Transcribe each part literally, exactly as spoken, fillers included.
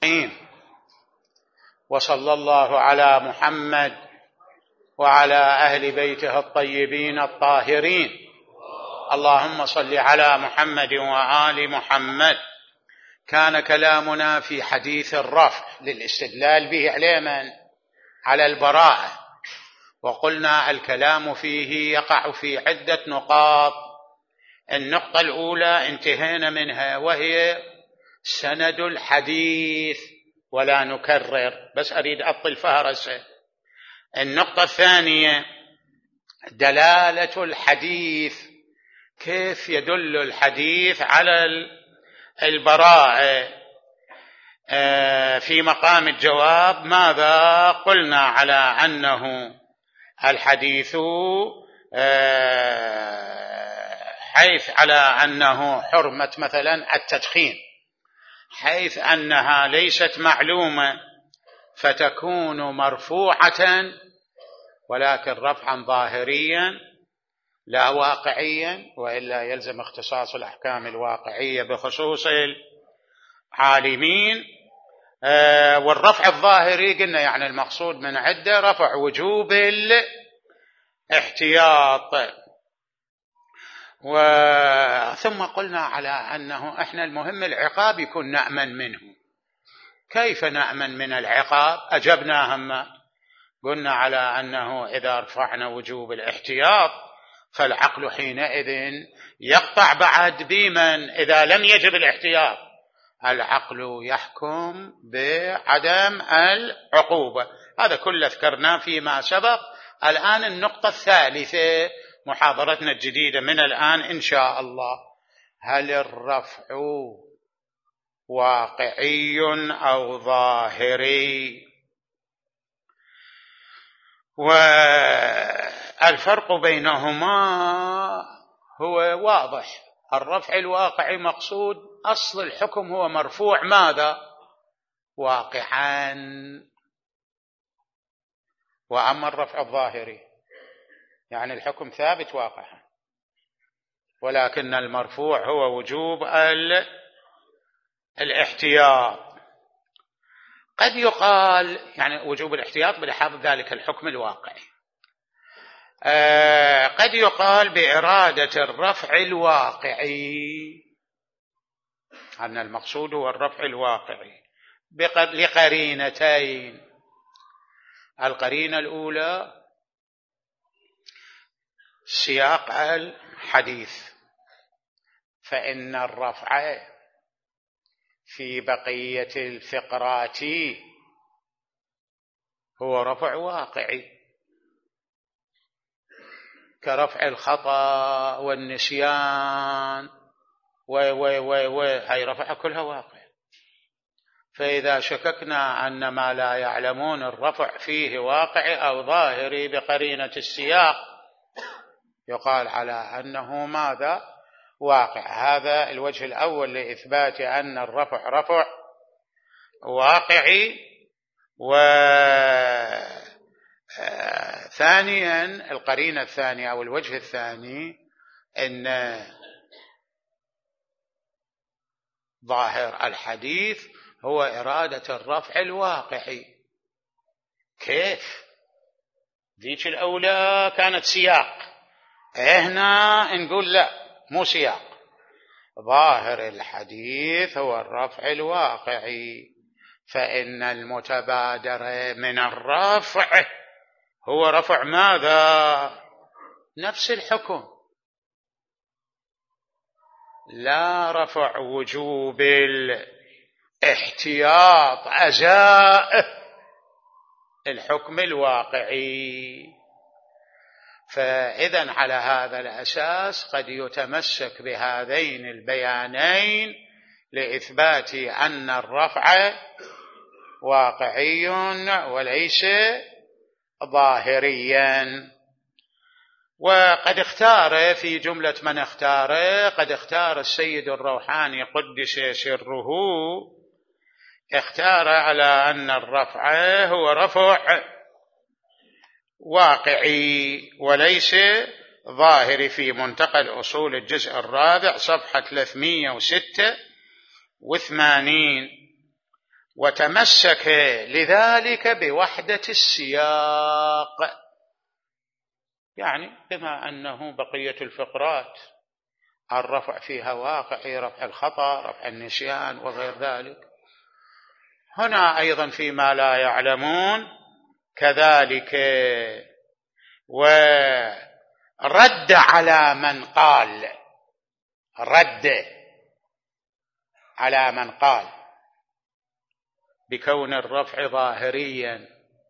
وصلى الله على محمد وعلى أهل بيته الطيبين الطاهرين. اللهم صل على محمد وآل محمد. كان كلامنا في حديث الرفع للاستدلال به على من؟ على البراءة، وقلنا الكلام فيه يقع في عدة نقاط. النقطة الأولى انتهينا منها، وهي سند الحديث، ولا نكرر، بس أريد أطل فهرسة. النقطة الثانية دلالة الحديث، كيف يدل الحديث على البراءة. في مقام الجواب ماذا قلنا؟ على أنه الحديث حيث على أنه حرمة مثلا التدخين، حيث أنها ليست معلومة فتكون مرفوعة، ولكن رفعا ظاهريا لا واقعيا، وإلا يلزم اختصاص الأحكام الواقعية بخصوص العالمين. والرفع الظاهري قلنا يعني المقصود من عدة رفع وجوب الاحتياط. ثم قلنا على أنه إحنا المهم العقاب يكون نأمن منه. كيف نأمن من العقاب؟ أجبنا هم قلنا على أنه إذا رفعنا وجوب الاحتياط فالعقل حينئذ يقطع بعد بمن إذا لم يجب الاحتياط، العقل يحكم بعدم العقوبة. هذا كله ذكرناه فيما سبق. الآن النقطة الثالثة محاضرتنا الجديدة من الآن إن شاء الله، هل الرفع واقعي أو ظاهري؟ والفرق بينهما هو واضح. الرفع الواقعي مقصود أصل الحكم هو مرفوع ماذا؟ واقعا. وأما الرفع الظاهري يعني الحكم ثابت واقعا، ولكن المرفوع هو وجوب الاحتياط. قد يقال يعني وجوب الاحتياط بلحاظ ذلك الحكم الواقعي، آه قد يقال بإرادة الرفع الواقعي، أن المقصود هو الرفع الواقعي لقرينتين. القرينة الأولى سياق الحديث، فإن الرفع في بقية الفقرات هو رفع واقعي، كرفع الخطأ والنسيان و و و و هاي رفع كلها واقع. فإذا شككنا أن ما لا يعلمون الرفع فيه واقعي أو ظاهري بقرينة السياق، يقال على أنه ماذا؟ واقع. هذا الوجه الأول لإثبات أن الرفع رفع واقعي. وثانيا القرينة الثانية أو الوجه الثاني أن ظاهر الحديث هو إرادة الرفع الواقعي. كيف؟ ذيك الأولى كانت سياق، هنا نقول لا، مو سياق. ظاهر الحديث هو الرفع الواقعي، فإن المتبادر من الرفع هو رفع ماذا؟ نفس الحكم، لا رفع وجوب الاحتياط أزاء الحكم الواقعي. فإذن على هذا الأساس قد يتمسك بهذين البيانين لإثبات أن الرفع واقعي وليس ظاهريا. وقد اختار في جملة من اختار، قد اختار السيد الروحاني قدس سره، اختار على أن الرفع هو رفع واقعي وليس ظاهري، في منتقى الأصول الجزء الرابع صفحة ثلاثمئة وستة وثمانين. وتمسك لذلك بوحدة السياق، يعني بما أنه بقية الفقرات الرفع فيها واقعي، رفع الخطأ، رفع النسيان وغير ذلك، هنا أيضا فيما لا يعلمون كذلك. ورد على من قال رد على من قال بكون الرفع ظاهريا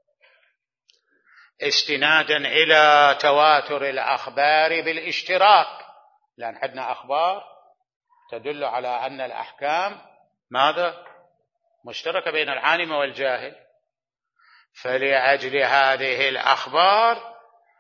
استنادا إلى تواتر الأخبار بالاشتراك، لأن عندنا أخبار تدل على أن الأحكام ماذا؟ مشتركة بين العالم والجاهل، فلأجل هذه الأخبار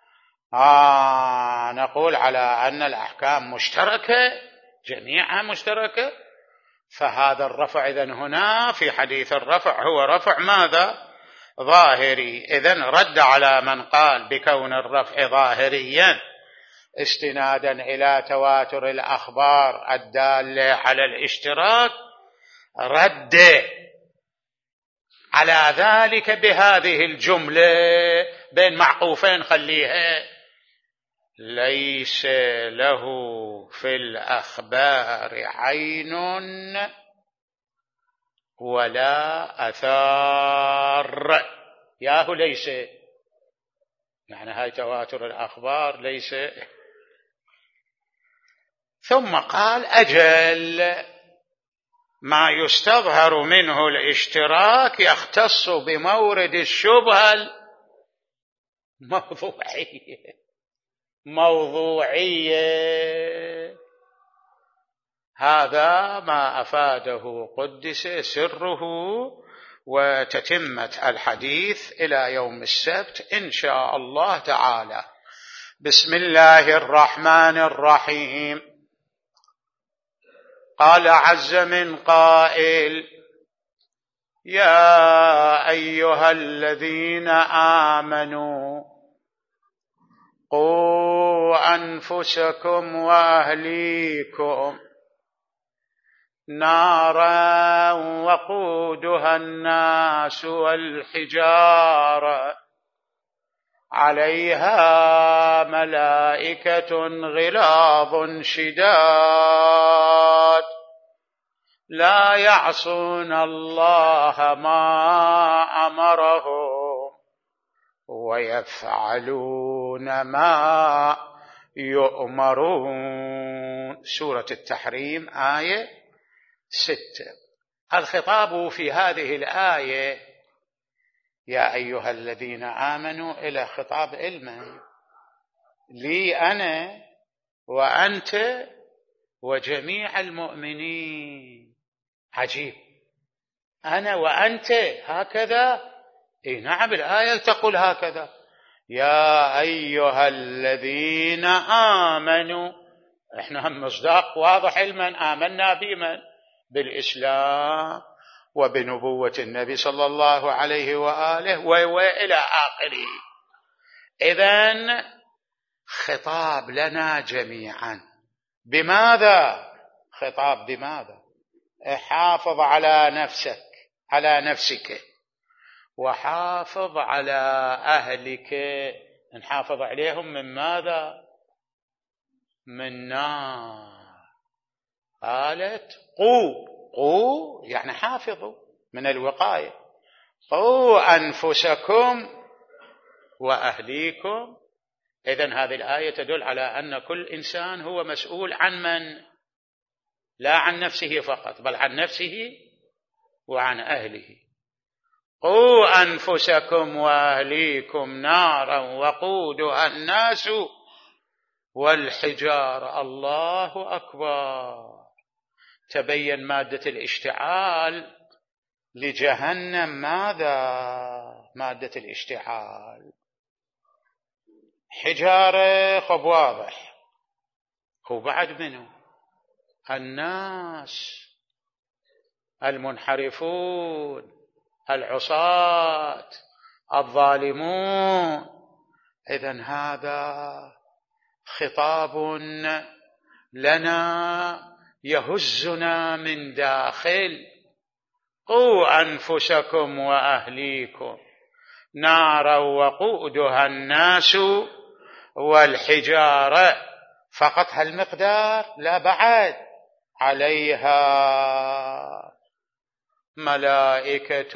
آه نقول على أن الأحكام مشتركة، جميعها مشتركة، فهذا الرفع إذن هنا في حديث الرفع هو رفع ماذا؟ ظاهري. إذن رد على من قال بكون الرفع ظاهريا استنادا إلى تواتر الأخبار الدالة على الاشتراك، رد على ذلك بهذه الجملة بين معقوفين خليها: ليس له في الأخبار عين ولا أثار. ياهو ليس، يعني هاي تواتر الأخبار ليس. ثم قال: أجل ما يستظهر منه الاشتراك يختص بمورد الشبهة الموضوعية. موضوعية، هذا ما أفاده قدس سره، وتتمة الحديث إلى يوم السبت إن شاء الله تعالى. بسم الله الرحمن الرحيم. قال عز من قائل: يا أيها الذين آمنوا قوا أنفسكم وأهليكم نارا وقودها الناس والحجارة عليها ملائكة غلاظ شداد لا يعصون الله ما أمرهم ويفعلون ما يؤمرون. سورة التحريم آية ستة. الخطاب في هذه الآية يا أيها الذين آمنوا إلى خطاب علما لي أنا وأنت وجميع المؤمنين. عجيب، أنا وأنت هكذا؟ إيه نعم، الآية تقول هكذا: يا أيها الذين آمنوا. إحنا هم مصداق واضح علما آمنا بمن؟ بالإسلام وبنبوة النبي صلى الله عليه وآله وإلى آخره. إذن خطاب لنا جميعا. بماذا؟ خطاب بماذا؟ حافظ على نفسك، على نفسك، وحافظ على أهلك. نحافظ عليهم من ماذا؟ من نار. قالت قو، قو يعني حافظوا من الوقاية. قوا أنفسكم وأهليكم. إذن هذه الآية تدل على أن كل إنسان هو مسؤول عن من؟ لا عن نفسه فقط، بل عن نفسه وعن أهله. قوا أنفسكم وأهليكم نارا وقودها الناس والحجارة. الله أكبر. تبين مادة الاشتعال لجهنم. ماذا مادة الاشتعال؟ حجارة، خب واضح. هو بعد منه الناس المنحرفون العصاة الظالمون. إذن هذا خطاب لنا يهزنا من داخل. قوا أنفسكم وأهليكم نارا وقودها الناس والحجارة. فقط هالمقدار؟ لا، بعد عليها ملائكة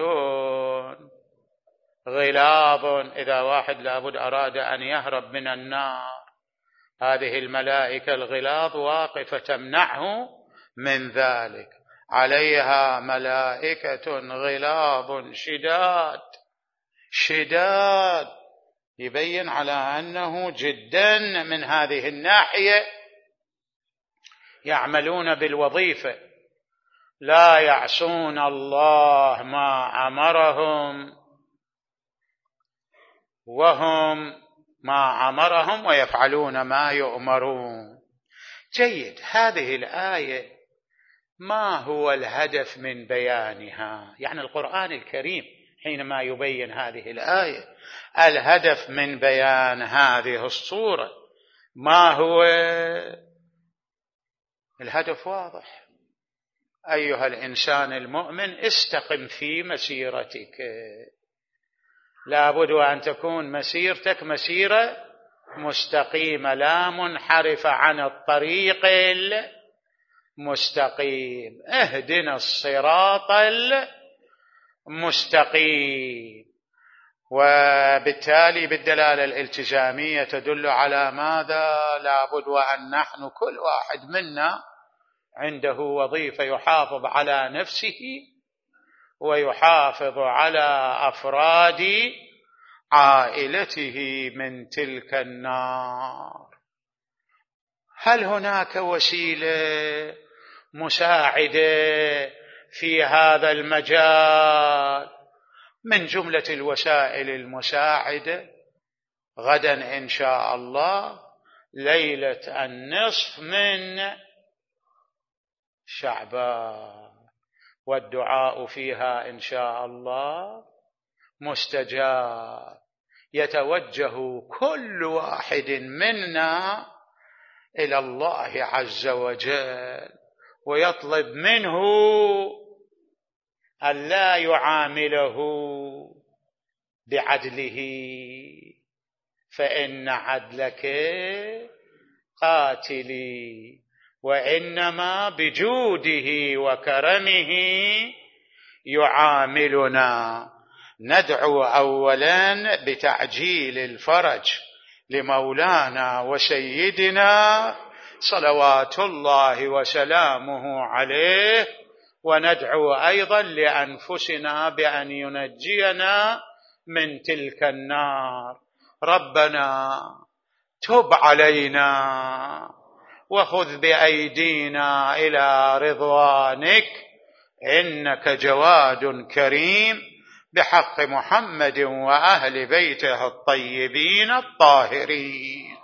غلاظ. إذا واحد لابد أراد أن يهرب من النار، هذه الملائكة الغلاظ واقفة تمنعه من ذلك. عليها ملائكة غلاظ شداد. شداد يبين على أنه جدا من هذه الناحية يعملون بالوظيفة، لا يعصون الله ما أمرهم وهم ما أمرهم ويفعلون ما يؤمرون. جيد. هذه الآية ما هو الهدف من بيانها؟ يعني القرآن الكريم حينما يبين هذه الآية، الهدف من بيان هذه الصورة ما هو؟ الهدف واضح: أيها الإنسان المؤمن استقم في مسيرتك. لابد أن تكون مسيرتك مسيرة مستقيمة، لا منحرفة عن الطريق المستقيم. اهدنا الصراط المستقيم. وبالتالي بالدلالة الالتزامية تدل على ماذا؟ لابد وأن نحن كل واحد منا عنده وظيفة يحافظ على نفسه ويحافظ على أفراد عائلته من تلك النار. هل هناك وسيلة مساعدة في هذا المجال؟ من جملة الوسائل المساعدة غدا إن شاء الله ليلة النصف من شعبان، والدعاء فيها إن شاء الله مستجاب. يتوجه كل واحد منا إلى الله عز وجل ويطلب منه أن لا يعامله بعدله، فإن عدلك قاتلي، وإنما بجوده وكرمه يعاملنا. ندعو أولا بتعجيل الفرج لمولانا وسيدنا صلوات الله وسلامه عليه، وندعو أيضا لأنفسنا بأن ينجينا من تلك النار. ربنا تب علينا وخذ بأيدينا إلى رضوانك، إنك جواد كريم، بحق محمد وأهل بيته الطيبين الطاهرين.